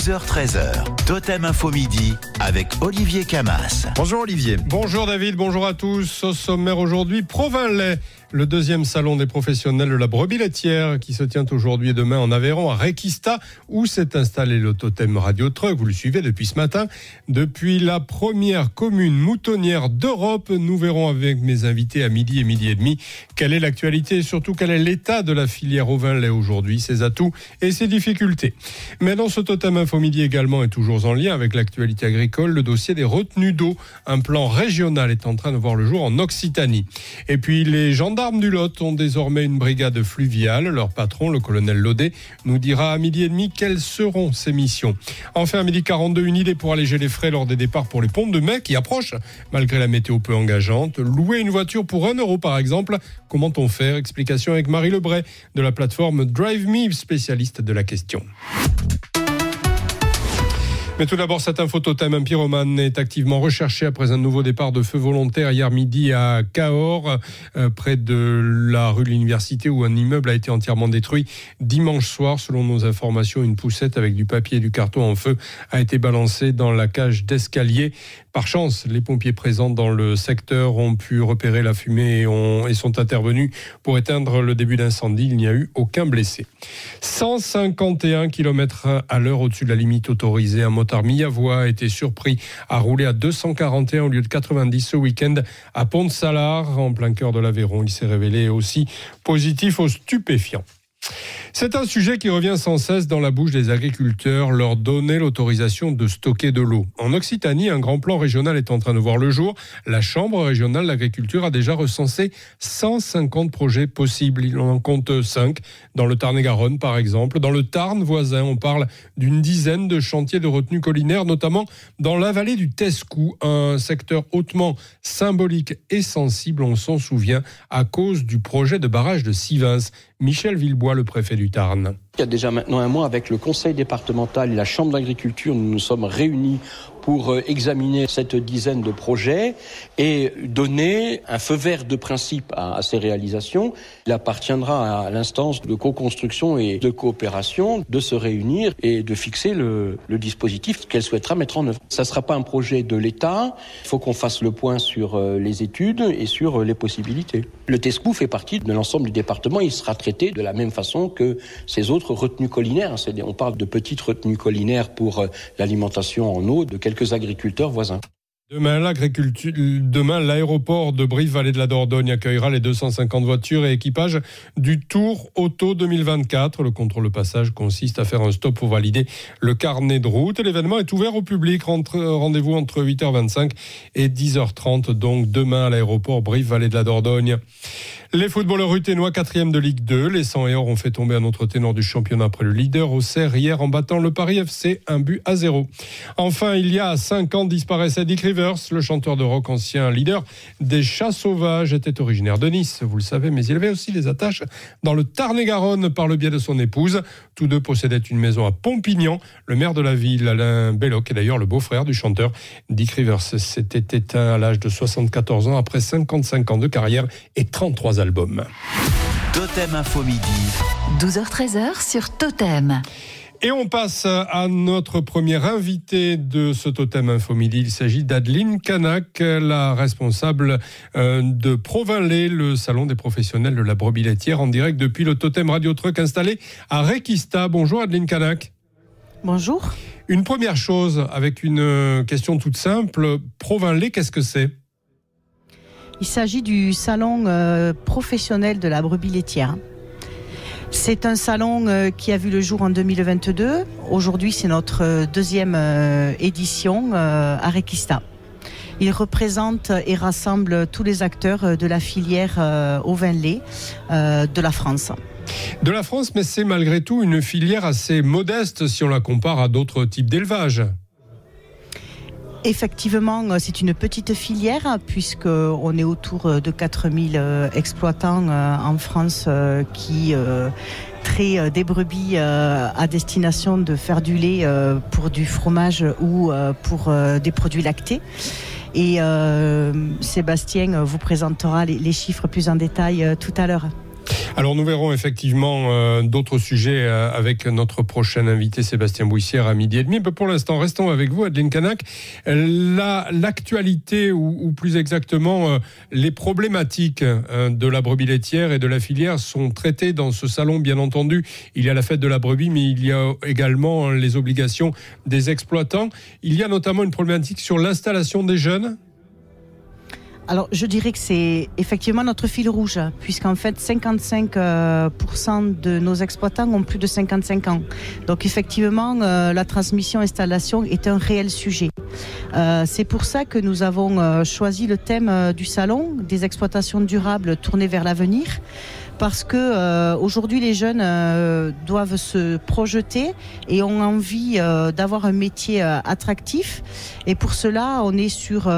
12h-13h, Totem Info Midi avec Olivier Camas. Bonjour Olivier. Bonjour David, bonjour à tous. Au sommaire aujourd'hui, Provins-Lay, le deuxième salon des professionnels de la brebis laitière qui se tient aujourd'hui et demain en Aveyron à Requista où s'est installé le Totem Radio Truck. Vous le suivez depuis ce matin. Depuis la première commune moutonnière d'Europe, nous verrons avec mes invités à midi et midi et demi quelle est l'actualité et surtout quel est l'état de la filière au vin lait aujourd'hui, ses atouts et ses difficultés. Mais dans ce Totem Info Midi également et toujours en lien avec l'actualité agricole, le dossier des retenues d'eau. Un plan régional est en train de voir le jour en Occitanie. Et puis les gendarmes du Lot ont désormais une brigade fluviale. Leur patron, le colonel Laudet, nous dira à midi et demi quelles seront ses missions. Enfin, à midi 42, une idée pour alléger les frais lors des départs pour les pompes de mai qui approchent, malgré la météo peu engageante. Louer une voiture pour 1 euro par exemple, comment-on faire? Explication avec Marie Lebray de la plateforme Drive Me, spécialiste de la question. Mais tout d'abord, cette info Totem, un pyromane est activement recherché après un nouveau départ de feu volontaire hier midi à Cahors, près de la rue de l'Université où un immeuble a été entièrement détruit dimanche soir. Selon nos informations, une poussette avec du papier et du carton en feu a été balancée dans la cage d'escalier. Par chance, les pompiers présents dans le secteur ont pu repérer la fumée et sont intervenus pour éteindre le début d'incendie. Il n'y a eu aucun blessé. 151 km à l'heure au-dessus de la limite autorisée. Un motard mi-avois a été surpris à rouler à 241 au lieu de 90 ce week-end à Pont-de-Salard, en plein cœur de l'Aveyron. Il s'est révélé aussi positif aux stupéfiants. C'est un sujet qui revient sans cesse dans la bouche des agriculteurs, leur donner l'autorisation de stocker de l'eau. En Occitanie, un grand plan régional est en train de voir le jour. La Chambre régionale d'agriculture a déjà recensé 150 projets possibles. Il en compte 5 dans le Tarn-et-Garonne, par exemple. Dans le Tarn voisin, on parle d'une dizaine de chantiers de retenue collinaire, notamment dans la vallée du Tescou, un secteur hautement symbolique et sensible, on s'en souvient, à cause du projet de barrage de Sivins. Michel Villebois, le préfet du Tarn. Il y a déjà maintenant un mois, avec le conseil départemental et la chambre d'agriculture, nous nous sommes réunis pour examiner cette dizaine de projets et donner un feu vert de principe à ces réalisations. Il appartiendra à l'instance de co-construction et de coopération de se réunir et de fixer le dispositif qu'elle souhaitera mettre en œuvre. Ça ne sera pas un projet de l'État. Il faut qu'on fasse le point sur les études et sur les possibilités. Le Tescou fait partie de l'ensemble du département. Il sera traité de la même façon que ces autres retenues collinaires. On parle de petites retenues collinaires pour l'alimentation en eau de quelques agriculteurs voisins. Demain, l'aéroport de Brive-Vallée de la Dordogne accueillera les 250 voitures et équipages du Tour Auto 2024. Le contrôle passage consiste à faire un stop pour valider le carnet de route. L'événement est ouvert au public. Rendez-vous entre 8h25 et 10h30. Donc demain à l'aéroport Brive-Vallée de la Dordogne. Les footballeurs ruténois 4e de Ligue 2. Les 100 et or ont fait tomber un autre ténor du championnat après le leader Auxerre hier en battant le Paris FC 1-0. Enfin, il y a 5 ans disparaissait Dick Rivers, le chanteur de rock ancien leader des Chats Sauvages, était originaire de Nice, vous le savez, mais il avait aussi des attaches dans le Tarn-et-Garonne par le biais de son épouse. Tous deux possédaient une maison à Pompignan. Le maire de la ville, Alain Belloc, est d'ailleurs le beau-frère du chanteur. Dick Rivers s'était éteint à l'âge de 74 ans après 55 ans de carrière et 33 albums. Totem Info Midi. 12h-13h sur Totem. Et on passe à notre première invitée de ce Totem Info Midi. Il s'agit d'Adeline Canac, la responsable de Provins-Lay, le salon des professionnels de la brebis laitière, en direct depuis le Totem Radio Truck installé à Requista. Bonjour Adeline Canac. Bonjour. Une première chose, avec une question toute simple. Provins-Lay, qu'est-ce que c'est ? Il s'agit du salon professionnel de la brebis laitière. C'est un salon qui a vu le jour en 2022. Aujourd'hui, c'est notre deuxième édition à Requista. Il représente et rassemble tous les acteurs de la filière au vin lait de la France. De la France, mais c'est malgré tout une filière assez modeste si on la compare à d'autres types d'élevage. Effectivement, c'est une petite filière puisqu'on est autour de 4000 exploitants en France qui traient des brebis à destination de faire du lait pour du fromage ou pour des produits lactés. Et Sébastien vous présentera les chiffres plus en détail tout à l'heure. Alors nous verrons effectivement d'autres sujets avec notre prochain invité Sébastien Bouissière à 12h30. Mais pour l'instant, restons avec vous, Adeline Canac. L'actualité ou plus exactement les problématiques de la brebis laitière et de la filière sont traitées dans ce salon. Bien entendu, il y a la fête de la brebis, mais il y a également les obligations des exploitants. Il y a notamment une problématique sur l'installation des jeunes. Alors, je dirais que c'est effectivement notre fil rouge, puisqu'en fait, 55% de nos exploitants ont plus de 55 ans. Donc, effectivement, la transmission-installation est un réel sujet. C'est pour ça que nous avons choisi le thème du salon, des exploitations durables tournées vers l'avenir. Parce que aujourd'hui les jeunes doivent se projeter et ont envie d'avoir un métier attractif. Et pour cela, on est sur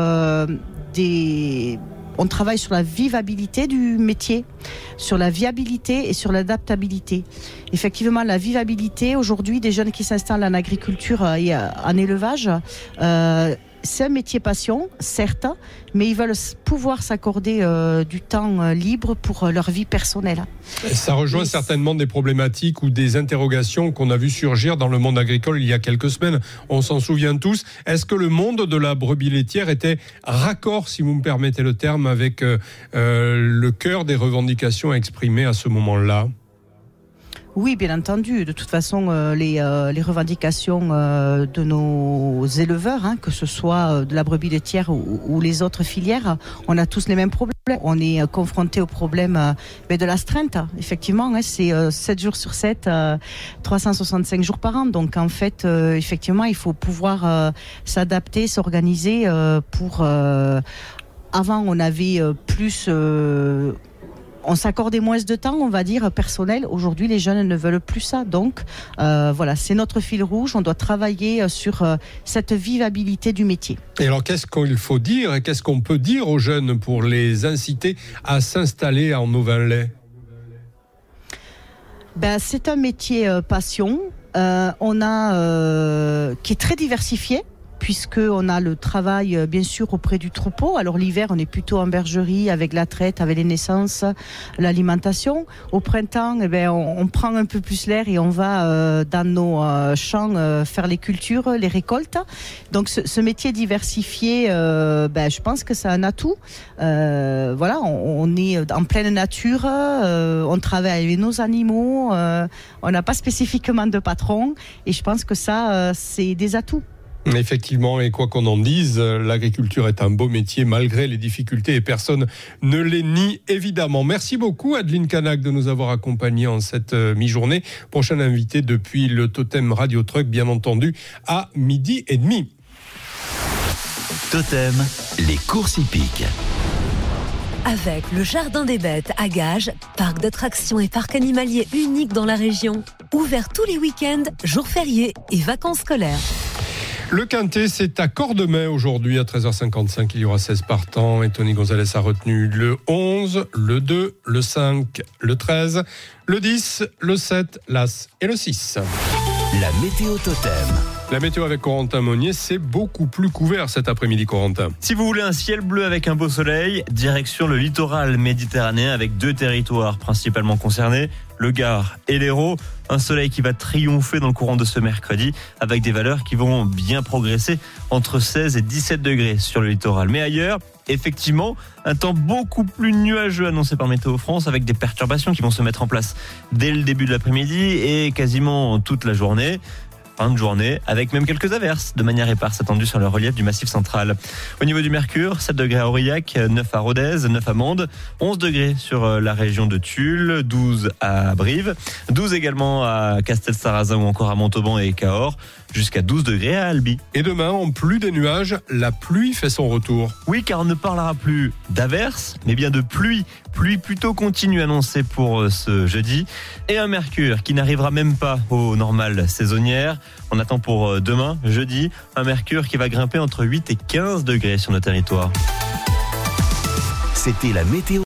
on travaille sur la vivabilité du métier, sur la viabilité et sur l'adaptabilité. Effectivement, la vivabilité, aujourd'hui, des jeunes qui s'installent en agriculture et en élevage, c'est un métier passion, certes, mais ils veulent pouvoir s'accorder du temps libre pour leur vie personnelle. Ça rejoint certainement des problématiques ou des interrogations qu'on a vu surgir dans le monde agricole il y a quelques semaines. On s'en souvient tous. Est-ce que le monde de la brebis laitière était raccord, si vous me permettez le terme, avec le cœur des revendications exprimées à ce moment-là ? Oui, bien entendu. De toute façon, les revendications de nos éleveurs, que ce soit de la brebis laitière ou les autres filières, on a tous les mêmes problèmes. On est confronté au problème de l'astreinte. Effectivement, c'est 7 jours sur 7, 365 jours par an. Donc, en fait, effectivement, il faut pouvoir s'adapter, s'organiser pour... Avant, on avait plus... on s'accordait moins de temps, on va dire, personnel. Aujourd'hui, les jeunes ne veulent plus ça. Donc, voilà, c'est notre fil rouge. On doit travailler sur cette vivabilité du métier. Et alors, qu'est-ce qu'il faut dire et qu'est-ce qu'on peut dire aux jeunes pour les inciter à s'installer en Auvergne-Lay ? C'est un métier passion. Qui est très diversifié. Puisqu'on a le travail, bien sûr, auprès du troupeau. Alors l'hiver, on est plutôt en bergerie, avec la traite, avec les naissances, l'alimentation. Au printemps, on prend un peu plus l'air et on va dans nos champs faire les cultures, les récoltes. Donc ce métier diversifié, je pense que c'est un atout. Voilà, on est en pleine nature, on travaille avec nos animaux, on n'a pas spécifiquement de patron. Et je pense que ça, c'est des atouts. Effectivement, et quoi qu'on en dise, l'agriculture est un beau métier malgré les difficultés et personne ne les nie évidemment. Merci beaucoup Adeline Canac de nous avoir accompagnés en cette mi-journée. Prochain invité depuis le Totem Radio Truck, bien entendu, à 12h30. Totem, les courses hippiques. Avec le Jardin des Bêtes à Gages, parc d'attractions et parc animalier unique dans la région. Ouvert tous les week-ends, jours fériés et vacances scolaires. Le Quintet, c'est à Cordemais aujourd'hui à 13h55. Il y aura 16 partants et Tony Gonzalez a retenu le 11, le 2, le 5, le 13, le 10, le 7, l'As et le 6. La météo Totem. La météo avec Corentin Monnier, c'est beaucoup plus couvert cet après-midi, Corentin. Si vous voulez un ciel bleu avec un beau soleil, direction le littoral méditerranéen avec 2 territoires principalement concernés, le Gard et l'Hérault. Un soleil qui va triompher dans le courant de ce mercredi avec des valeurs qui vont bien progresser entre 16 et 17 degrés sur le littoral. Mais ailleurs, effectivement, un temps beaucoup plus nuageux annoncé par Météo France avec des perturbations qui vont se mettre en place dès le début de l'après-midi et quasiment toute la journée. Fin de journée, avec même quelques averses de manière éparse attendues sur le relief du Massif central. Au niveau du mercure, 7 degrés à Aurillac, 9 à Rodez, 9 à Mende, 11 degrés sur la région de Tulle, 12 à Brive, 12 également à Castel-Sarrazin ou encore à Montauban et Cahors, jusqu'à 12 degrés à Albi. Et demain, en plus des nuages, la pluie fait son retour. Oui, car on ne parlera plus d'averses, mais bien de pluie. Pluie plutôt continue annoncée pour ce jeudi. Et un mercure qui n'arrivera même pas aux normales saisonnières. On attend pour demain, jeudi, un mercure qui va grimper entre 8 et 15 degrés sur nos territoires. C'était la météo.